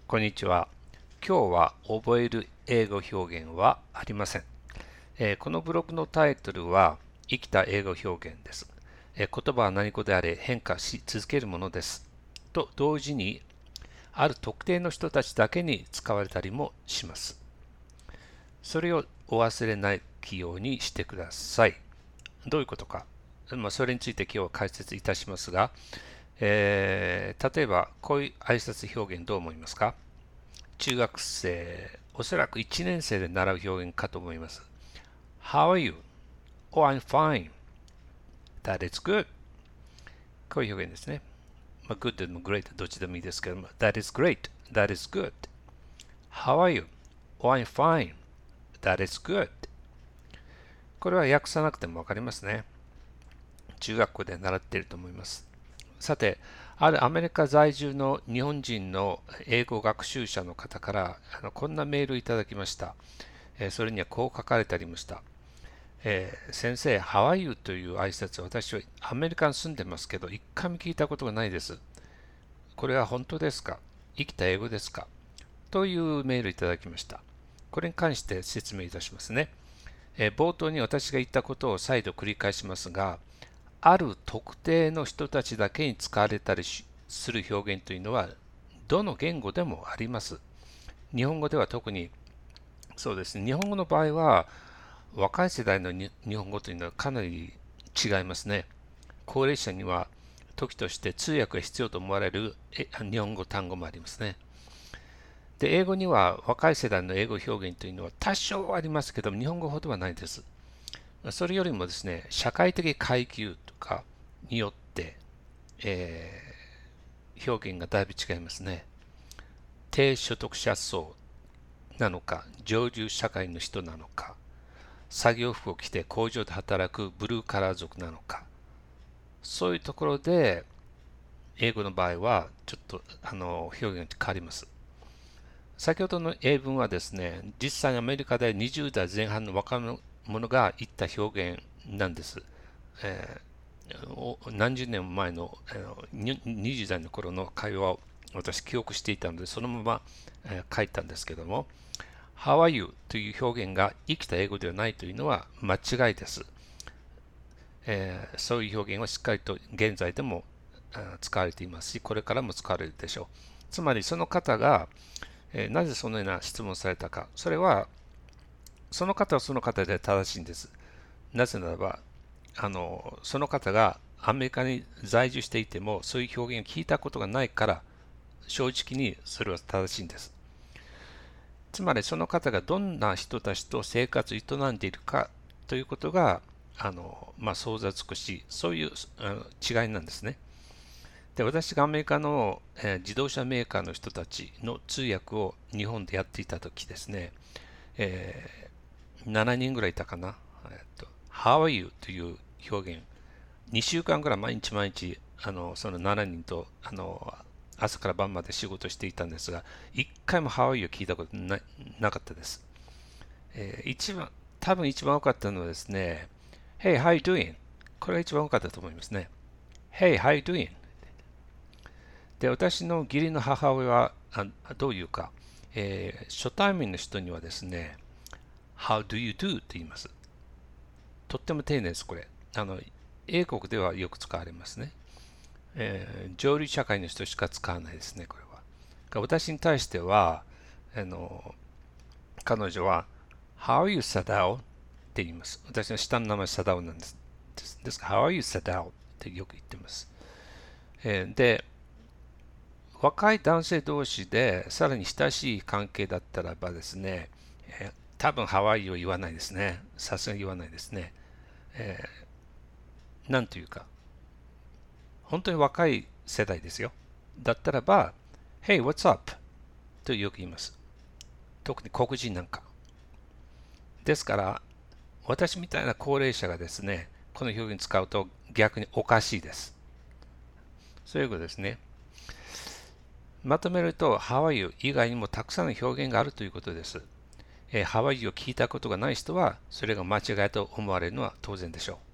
こんにちは。今日は覚える英語表現はありません。このブログのタイトルは生きた英語表現です。言葉は何語であれ変化し続けるものです。と同時にある特定の人たちだけに使われたりもします。それをお忘れないようにしてください。どういうことか。それについて今日は解説いたしますが、例えばこういう挨拶表現どう思いますか？中学生、おそらく1年生で習う表現かと思います。How are you? Oh, I'm fine. That is good. こういう表現ですね。good でも great どっちでもいいですけども、That is great. That is good. How are you? Oh, I'm fine. That is good. これは訳さなくてもわかりますね。中学校で習っていると思います。さて、あるアメリカ在住の日本人の英語学習者の方からこんなメールをいただきました。それにはこう書かれてありました。先生、How are you という挨拶、私はアメリカに住んでますけど、一回も聞いたことがないです。これは本当ですか？生きた英語ですか？というメールをいただきました。これに関して説明いたしますね。冒頭に私が言ったことを再度繰り返しますが、ある特定の人たちだけに使われたりする表現というのは、どの言語でもあります。日本語では特にそうですね。日本語の場合は、若い世代の日本語というのはかなり違いますね。高齢者には時として通訳が必要と思われる日本語単語もありますね。で、英語には若い世代の英語表現というのは多少ありますけど、日本語ほどはないです。それよりもですね、社会的階級とかによって、表現がだいぶ違いますね。低所得者層なのか、上流社会の人なのか、作業服を着て工場で働くブルーカラー族なのか、そういうところで英語の場合はちょっと表現が変わります。先ほどの英文はですね、実際にアメリカで20代前半の若者が言った表現なんです。何十年も前の20代の頃の会話を私記憶していたのでそのまま書いたんですけども、How are you という表現が生きた英語ではないというのは間違いです。そういう表現はしっかりと現在でも使われていますし、これからも使われるでしょう。つまりその方が、なぜそのような質問をされたか。それは、その方はその方で正しいんです。なぜならば、その方がアメリカに在住していても、そういう表現を聞いたことがないから、正直にそれは正しいんです。つまりその方がどんな人たちと生活を営んでいるかということが想像つくし、そういう違いなんですね。で、私がアメリカの、自動車メーカーの人たちの通訳を日本でやっていた時ですね、7人ぐらいいたかな。How are you という表現、2週間ぐらい毎日その7人と朝から晩まで仕事していたんですが、一回も How are you 聞いたことなかったです。多分一番多かったのはですね、Hey, how you doing? これが一番多かったと思いますね。Hey, how you doing? で、私の義理の母親はどういうか、初対面の人にはですね、How do you do? って言います。とっても丁寧です、これ。英国ではよく使われますね。上流社会の人しか使わないですね、これは。私に対しては、彼女は、How are you, Sadao? って言います。私の下の名前、Sadao なんです。ですから、How are you, Sadao? ってよく言ってます。で、若い男性同士でさらに親しい関係だったらばですね、多分ハワイを言わないですね。さすがに言わないですね。なんというか、本当に若い世代ですよ。だったらば、Hey, what's up? とよく言います。特に黒人なんか。ですから、私みたいな高齢者がですね、この表現使うと逆におかしいです。そういうことですね。まとめると、How are you 以外にもたくさんの表現があるということです。How are you を聞いたことがない人は、それが間違いと思われるのは当然でしょう。